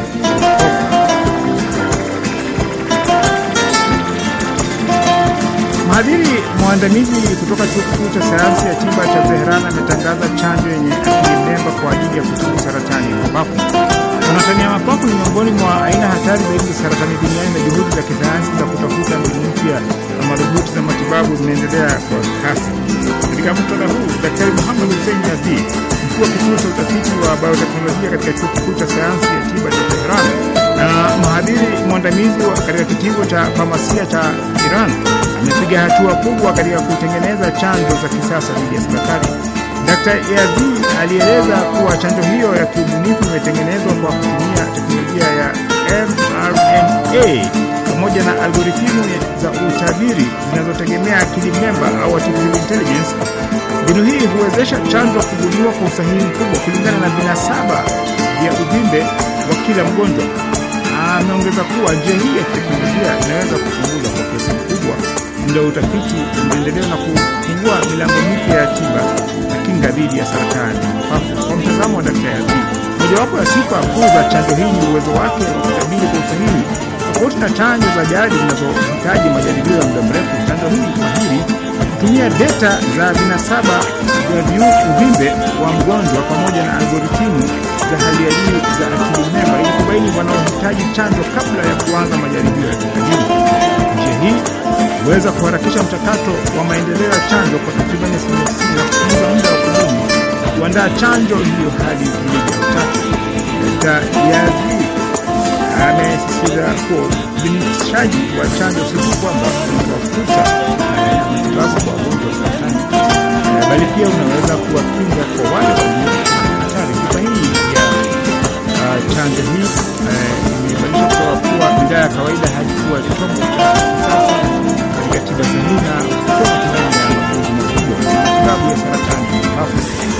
mhadhiri mwandamizi kutoka chuo kikuu cha sayansi ya tiba cha Tehran ametangaza chanjo yenye akili mnemba kwa ajili ya kutibu saratani ya mapafu. Saratani ya mapafu ni miongoni mwa aina hatari zaidi za saratani duniani na juhudi za kisayansi za kutafuta mbinu mpya na madhubuti za matibabu zinaendelea kwa kasi. Katika muktadha huu, Daktari Muhammad Hussein Yazdi, mkuu wa kituo cha utafiti wa bioteknolojia katika chuo kikuu cha sayansi ya tiba cha Tehran na mhadhiri mwandamizi katika kitivo cha famasia cha Iran, amepiga hatua kubwa katika kutengeneza chanjo za kisasa dhidi ya saratani. Daktari Yazdi alieleza kuwa chanjo hiyo ya kiubunifu imetengenezwa kwa kutumia teknolojia ya M R N A pamoja na algoritmu za utabiri zinazotegemea akili mnemba au artificial intelligence. Mbinu hii huwezesha chanjo kubuniwa kwa usahihi mkubwa kulingana na vinasaba vya uvimbe wa kila mgonjwa. Ameongeza kuwa njia hii ya teknolojia inaweza kupunguza kwa kiasi kikubwa muda wa utafiti, maendeleo na kufungua milango mipya ya tiba na kinga dhidi ya saratani ya mapafu. Kwa mtazamo wa Daktari Yazdi, mojawapo ya sifa kuu za chanjo hii ni uwezo wake wa kutabiri kwa usahihi. Tofauti na chanjo za jadi zinazohitaji majaribio ya muda mrefu, chanjo hii mahiri kutumia data za vinasaba vya uvimbe wa mgonjwa pamoja na algoritmu za hali ya juu za akili mnemba ili kubaini wanaohitaji chanjo kabla ya kuanza majaribio ya kitabibu. Njia hii huweza kuharakisha mchakato wa maendeleo ya chanjo kwa takriban asilimia tisini na kupunguza muda wa kudumu na kuandaa chanjo hiyo hadi miezi mitatu. Daktari Yazdi amesisitiza kuwa ubinafsishaji wa chanjo si tu kwamba unatoa fursa ya matibabu kwa wagonjwa wa saratani, bali pia unaweza kuwakinga kwa wale walio hatari. Sifa hii ya uh, chanjo hii imebadilisha kutoka kuwa bidhaa ya kawaida hadi kuwa chombo cha kisasa katika tiba sahihi na kutoa matibabu ya magonjwa makubwa, matibabu ya saratani ya mapafu.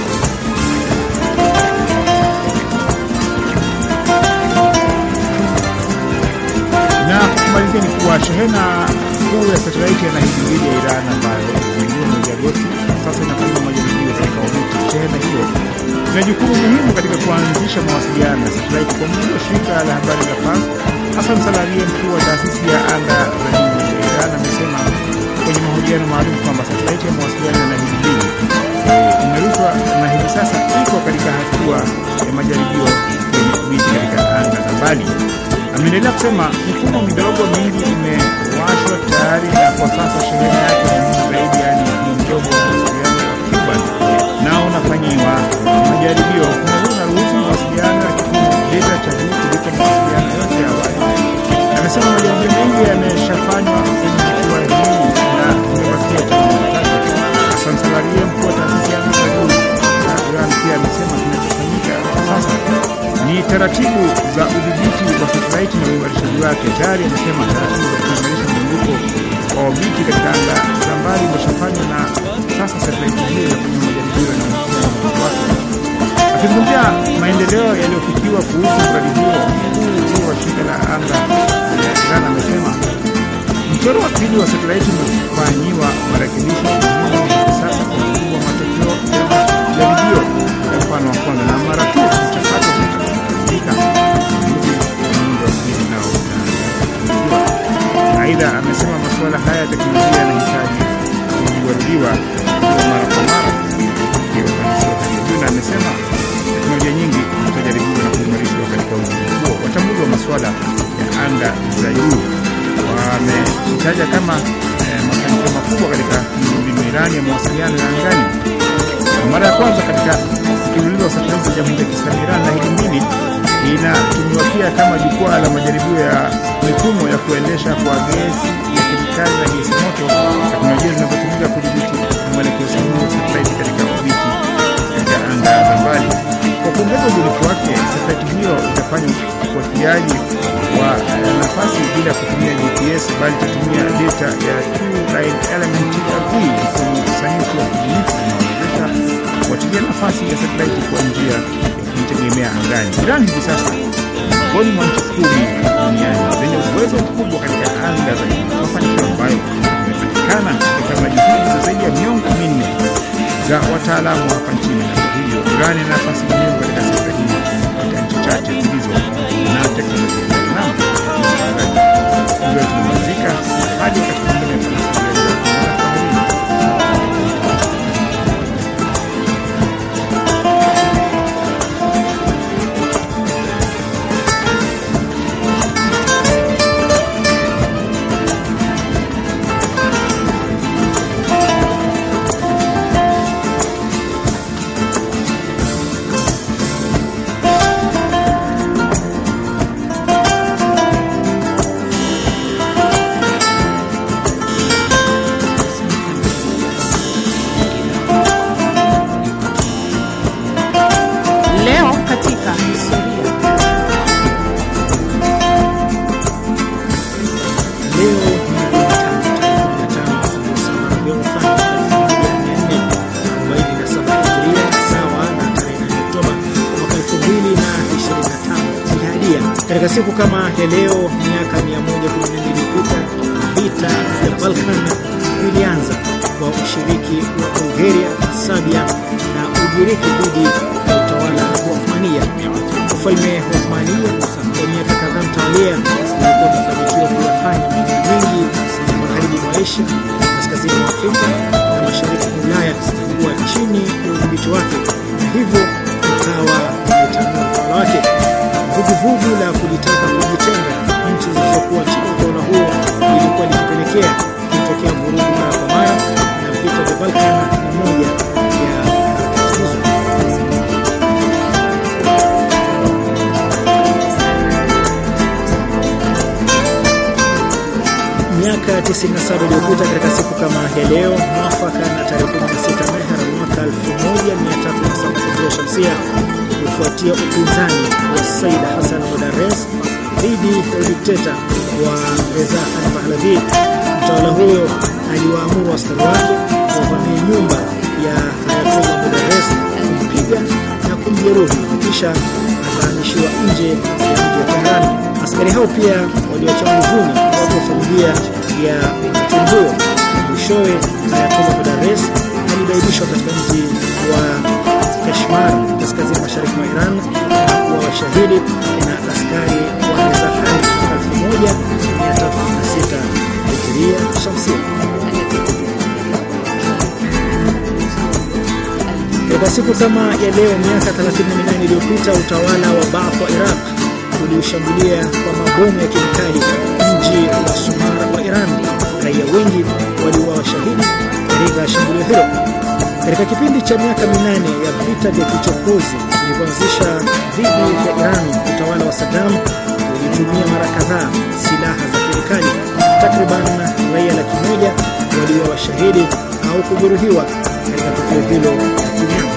Na kumalizia ni kuwa shehena kuu ya satelaiti ya Nahidi mbili ya Iran ambayo ilizinduliwa mwezi Agosti sasa inafanya majaribio katika orbiti. Shehena hiyo ina jukumu muhimu katika kuanzisha mawasiliano na satelaiti. Kwa mujibu wa shirika la habari la Fars, Hassan Salarie, mkuu wa taasisi ya anga za juu ya Iran, amesema kwenye mahojiano maalum kwamba satelaiti ya mawasiliano ya Nahidi mbili imerushwa na hivi sasa iko katika hatua ya majaribio kwenye orbiti katika anga za mbali. Ameendelea kusema mifumo midogo mingi imewashwa tayari na kwa sasa shehena yake ni muhimu zaidi, yaani mfumo mdogo wa mawasiliano ya Kuban nao unafanyiwa majaribio. Mfumo huu unaruhusu mawasiliano ya kipimo data cha juu kuliko mawasiliano yote ya awali. Amesema majaribio mengi yameshafanywa kwenye hatua hii na imebakia changamoto chache. Hassan Salarie, mkuu wa taasisi ya anga za juu ya Iran, pia amesema kinachofanyika sasa ni taratibu za udhibiti wa satelaiti na uimarishaji wake. Tayari amesema taratibu za kuimarisha mzunguko wa orbiti katika anga za mbali umeshafanywa na sasa satelaiti hiyo inafanya majaribio na mfumo wake. Akizungumzia maendeleo yaliyofikiwa kuhusu mradi huo, mkuu wa shirika la anga ya Iran amesema mchoro wa pili wa satelaiti umefanyiwa marekebisho muhimu hivi sasa kwa mujibu wa matokeo ya majaribio ya mfano wa kwanza, na mara tu mchakato utakamilika muundo wa pili nao utakamilika. Aidha, amesema masuala haya ya teknolojia yanahitaji kurudiwa mara kwa mara ili ufanisi wa hali ya juu, na amesema teknolojia nyingi zitajaribiwa na kuimarishwa katika ulimwengu huo. Wachambuzi wa masuala ya anga za juu wametaja kama eh, mafanikio makubwa katika miundombinu Irani ya mawasiliano ya angani. Mara ya kwanza katika mfululizo wa satelaiti za Jamhuri ya Kiislamu Iran, Nahidi mbili inatumiwa pia kama jukwaa la majaribio ya mifumo ya kuendesha kwa gesi ya kemikali na gesi moto, teknolojia zinazotumika kudhibiti mwelekeo sahihi wa satelaiti katika orbiti katika anga za mbali. Kwa kuongeza ubunifu wake, satelaiti hiyo itafanya ufuatiliaji wa nafasi bila kutumia G P S, bali itatumia data ya Q-line element T R V, mfumo sanifu wa kibunifu unaowezesha kufuatilia nafasi ya satelaiti kwa njia ya kujitegemea angani. Iran hivi sasa miongoni mwa nchi kumi duniani zenye uwezo mkubwa katika anga za juu, mafanikio ambayo yamepatikana kutokana na juhudi za zaidi ya miongo minne za wataalamu hapa nchini, na hivyo Iran ina nafasi muhimu katika sekta hii katika nchi chache zilizo hadi katika mwingine Katika siku kama ya leo miaka mia moja kumi na mbili iliyopita vita vya Balkan vilianza kwa ushiriki wa Bulgaria, Serbia na Ugiriki dhidi ya utawala wa Osmania. Ufalme wa Osmania kwa miaka kadhaa mtawalia ulikuwa umefanikiwa kuyafanya mengi ya magharibi mwa Asia, kaskazini mwa Afrika na mashariki mwa Ulaya kuwa chini ya udhibiti wake, na hivyo ukawa umetanua utawala wake. Vuguvugu la kulitaka kujitenga nchi zilizokuwa chini ya utawala huo ilikuwa likipelekea kutokea vurugu mara kwa mara, na vita vya Balkan ni moja ya harakati hizo. Miaka tisini na saba iliyopita katika siku kama ya leo, mwafaka na tarehe kumi na sita Mehera mwaka elfu moja mia tatu na saba Hijria Shamsia, kufuatia upinzani wa Said Hassan Modarres dhidi ya dikteta wa Reza Khan Pahlavi, mtawala huyo aliwaamuru askari wake wavamie nyumba ya Ayatollah Modarres, kumpiga na kumjeruhi, kisha akahamishiwa nje ya mji wa Tehran. Askari hao pia waliacha nguvuni watu wa familia ya mtumbuo. Mwishowe Ayatollah Modarres alibaidishwa katika mji wa Kashmar kaskazini mashariki mwa Iran na kuwa washahidi na askari wa Reza Khan elfu moja mia tatu na sita Hijria Shamsia. Katika siku kama ya leo miaka thelathini na minane iliyopita utawala wa Baath wa Iraq uliushambulia kwa mabomu ya kemikali mji wa Sumar wa Iran. Raia wengi waliuawa shahidi katika shambulio hilo. Katika kipindi cha miaka minane ya vita vya kichokozi vilivyoanzisha dhidi ya Iran, utawala wa Saddam ulitumia mara kadhaa silaha za kemikali. Takriban raia laki moja waliuawa shahidi au kujeruhiwa katika tukio hilo la kinyama.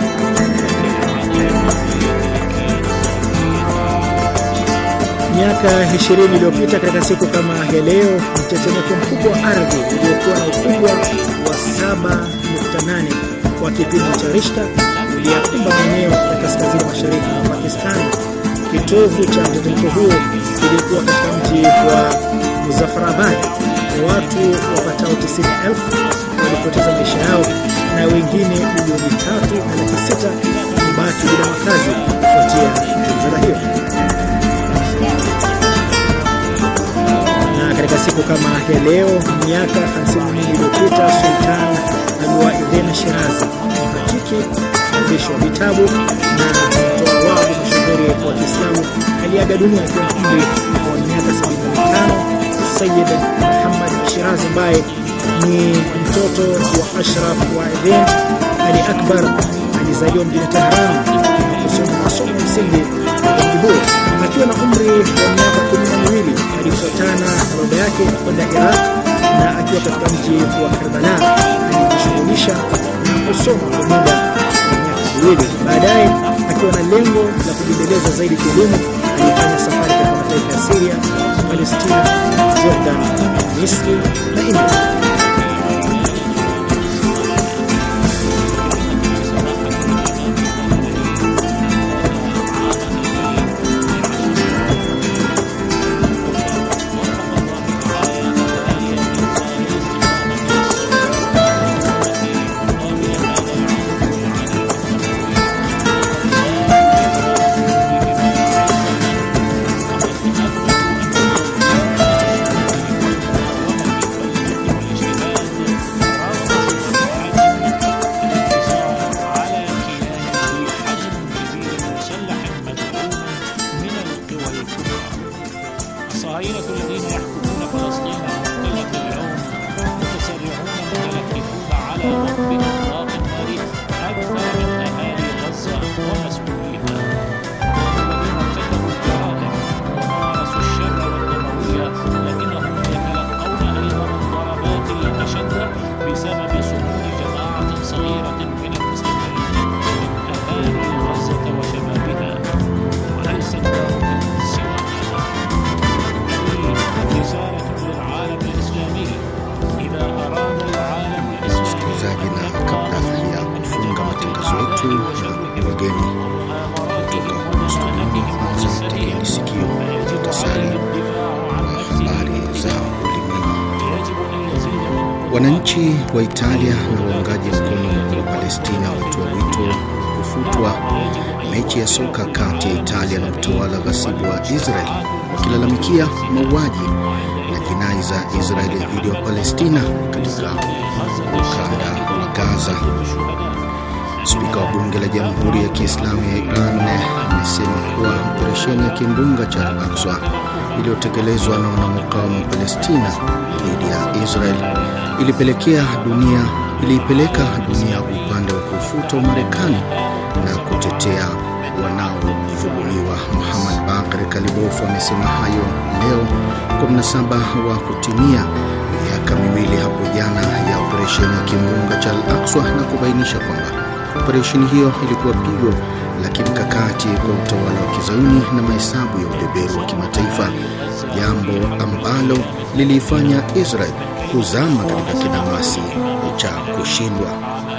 Miaka ishirini iliyopita katika siku kama ya leo, mtetemeko mkubwa wa ardhi uliokuwa na ukubwa wa saba nukta nane kwa kipimo cha Richter uliyakumba maeneo ya kaskazini mashariki mwa Pakistan. Kitovu cha mtetemeko huo kilikuwa katika mji wa Muzaffarabad. Watu wapatao tisini elfu walipoteza maisha yao na wengine milioni tatu na laki sita kubaki bila makazi kufuatia zilzala hiyo. Na katika siku kama ya leo miaka hamsini na mbili iliyopita Sultan Alwa'idhin Shirazi, mhakiki, mwandishi wa vitabu na mtoa wao mashuhuri wa Kiislamu, aliaga dunia akiwa na umri wa miaka sabini na mitano. Sayyid Muhammad Shirazi ambaye ni mtoto wa Ashraf Wa'idhin Ali Akbar alizaliwa mjini Tehran na kusoma masomo msingi ya mji huo. Akiwa na umri wa miaka kumi na miwili alifuatana na baba yake kwenda Iraq, na akiwa katika mji wa Karbala alijishughulisha na kusoma kwa muda wa miaka miwili. Baadaye akiwa na lengo la kujiendeleza zaidi kielimu, alifanya safari katika mataifa ya Syria, Palestina, Jordan, Misri na India. yetu na wageni kutoka studioni. Kwanza tegeni sikio muhtasari wa habari za ulimwengu. Wananchi wa Italia na waungaji mkono wa Palestina watoa wito kufutwa mechi ya soka kati ya Italia na utawala ghasibu wa Israel, wakilalamikia mauaji na jinai za Israeli dhidi ya Palestina katika ukanda wa Gaza. Spika wa bunge la Jamhuri ya Kiislamu ya Iran amesema kuwa operesheni ya kimbunga cha Al-Aqsa iliyotekelezwa na wanamukawama wa Palestina dhidi ya Israel ilipelekea dunia iliipeleka dunia upande wa kufuta Marekani na kutetea wanaodhulumiwa. Muhammad Bakr Kalibof amesema hayo leo kwa mnasaba wa kutimia miaka miwili hapo jana ya operesheni ya kimbunga cha Al-Aqsa, na kubainisha kwamba operesheni hiyo ilikuwa pigo la kimkakati kwa utawala wa Kizayuni na mahesabu ya ubeberu wa kimataifa, jambo ambalo lilifanya Israel kuzama katika kinamasi cha kushindwa.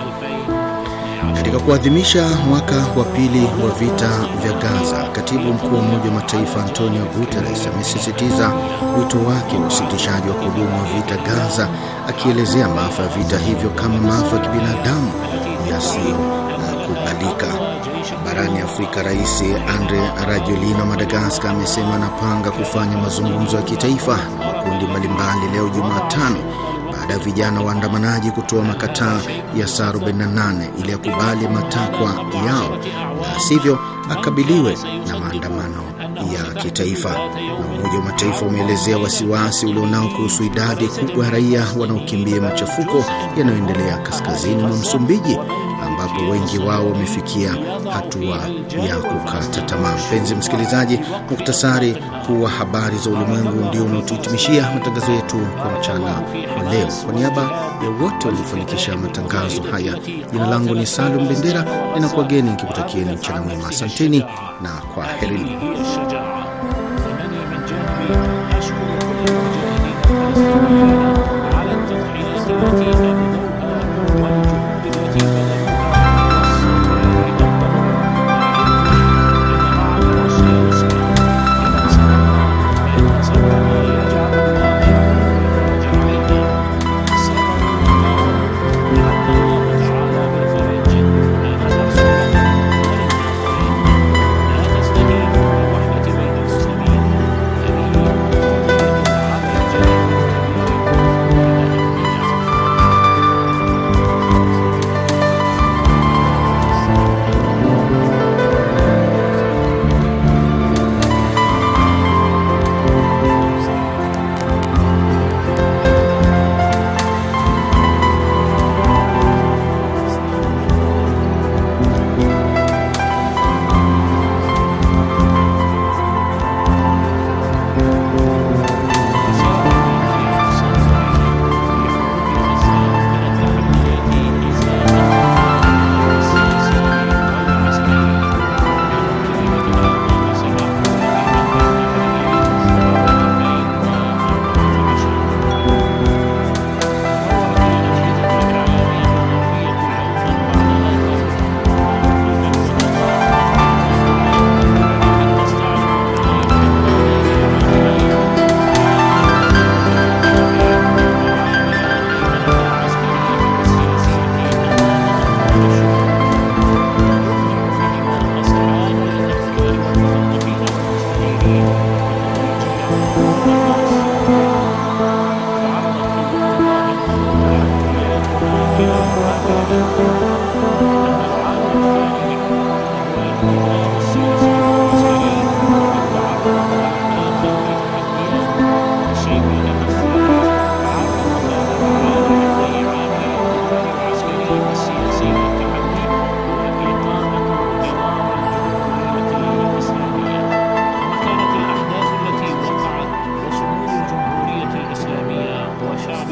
Katika kuadhimisha mwaka wa pili wa vita vya Gaza, katibu mkuu wa Umoja wa Mataifa Antonio Guterres amesisitiza wito wake wa usitishaji wa kudumu wa vita Gaza, akielezea maafa ya vita hivyo kama maafa ya kibinadamu yasiyokubalika. Barani Afrika, Rais Andre Rajoelina wa Madagascar amesema anapanga kufanya mazungumzo ya kitaifa na makundi mbalimbali leo Jumatano baada ya vijana waandamanaji kutoa makataa ya saa arobaini na nane ili yakubali matakwa yao, na sivyo akabiliwe na maandamano ya kitaifa. Na Umoja wa Mataifa umeelezea wasiwasi ulionao kuhusu idadi kubwa ya raia wanaokimbia machafuko yanayoendelea kaskazini mwa Msumbiji, ambapo wengi wao wamefikia hatua ya kukata tamaa. Mpenzi msikilizaji, muktasari huu wa habari za ulimwengu ndio unaotuhitimishia matangazo yetu kwa mchana wa leo. Kwa niaba ya wote waliofanikisha matangazo haya, jina langu ni Salum Bendera, ninakuageni nikikutakieni mchana mwema. Asanteni na kwaherini.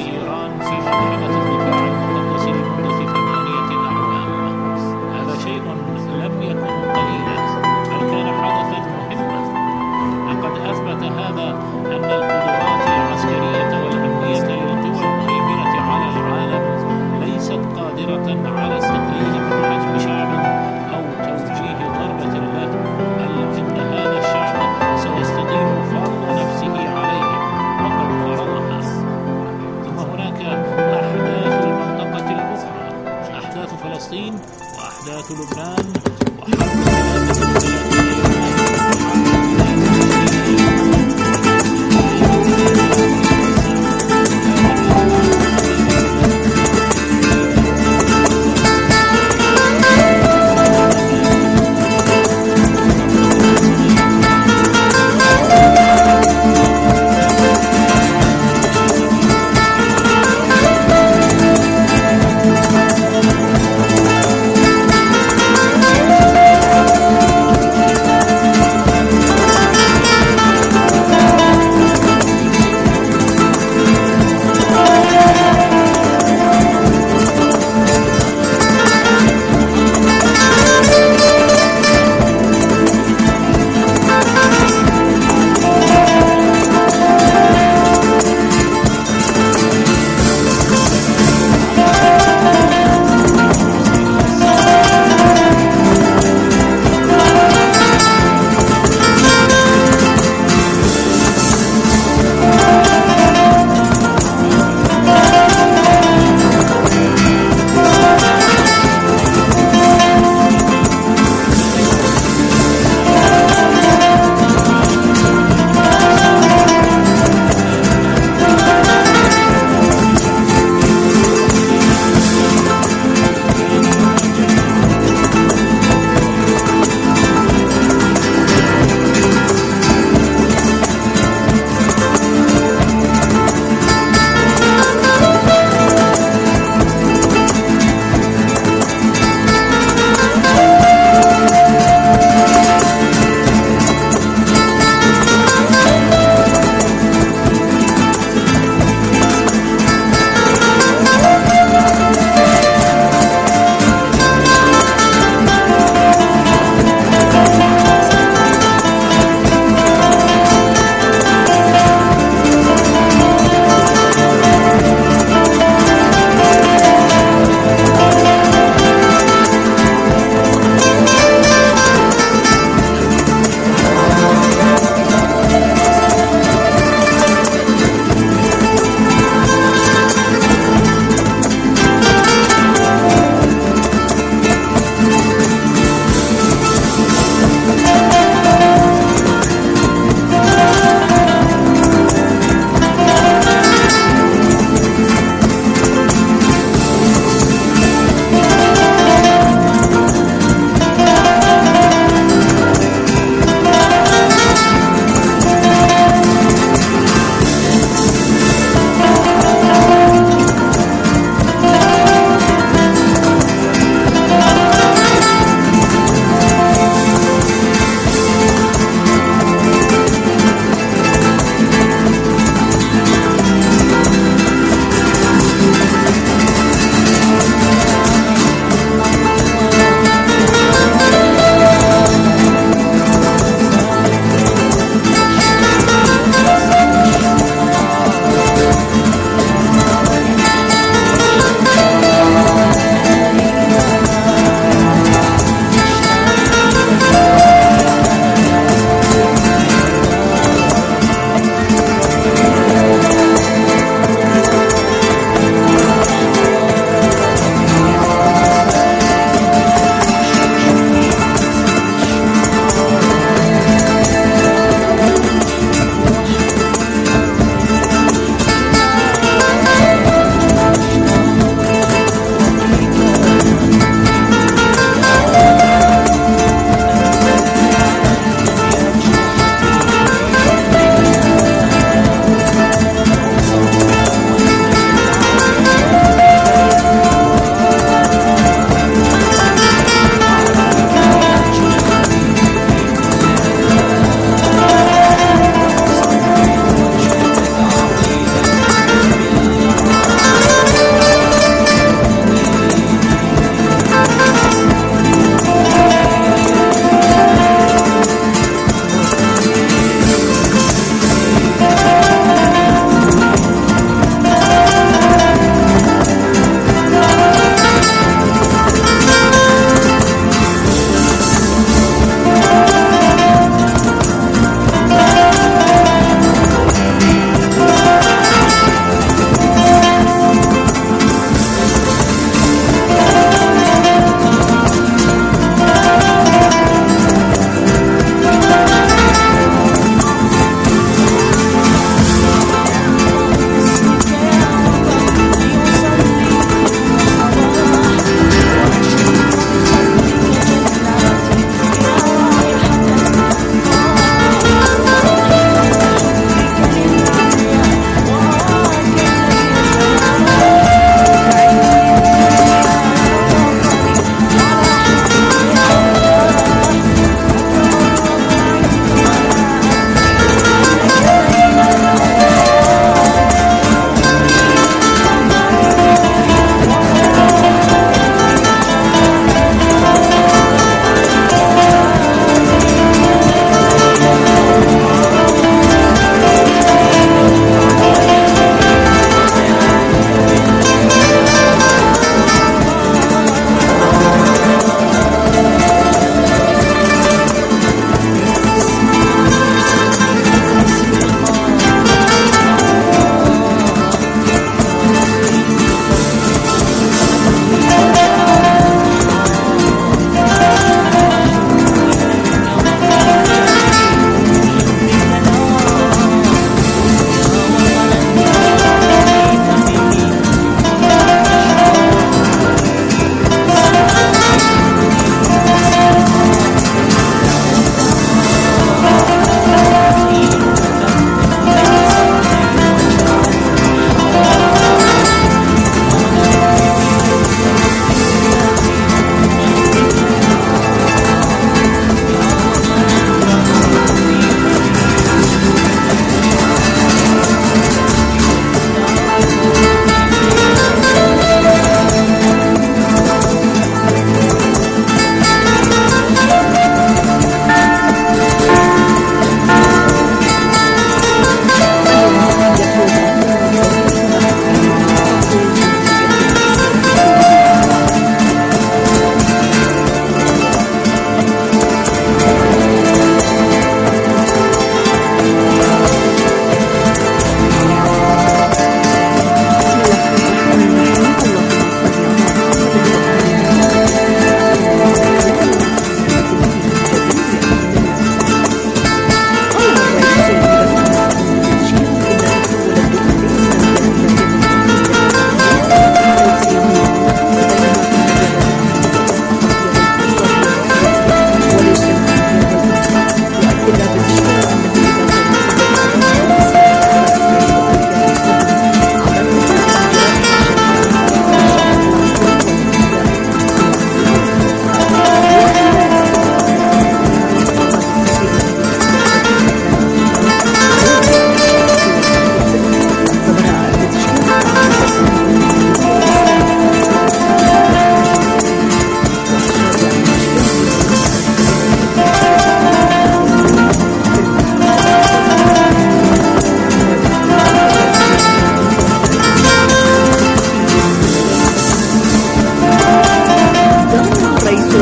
شيء فلسطين وأحداث لبنان وحرب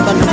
Lebanon.